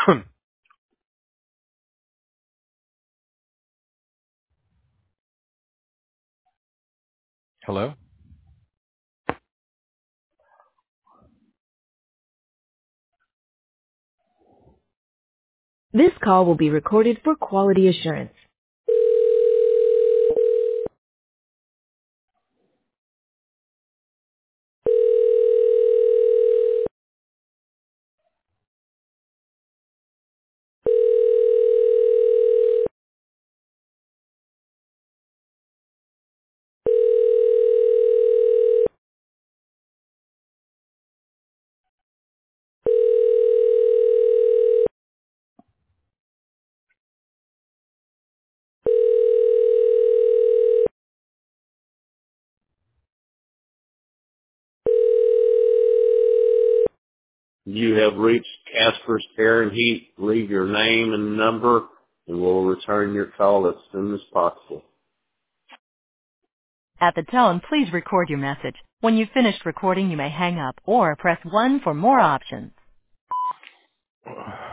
Hello? This call will be recorded for quality assurance. You have reached Casper's Air and Heat. Leave your name and number, and we'll return your call as soon as possible. At the tone, please record your message. When you've finished recording, you may hang up or press 1 for more options.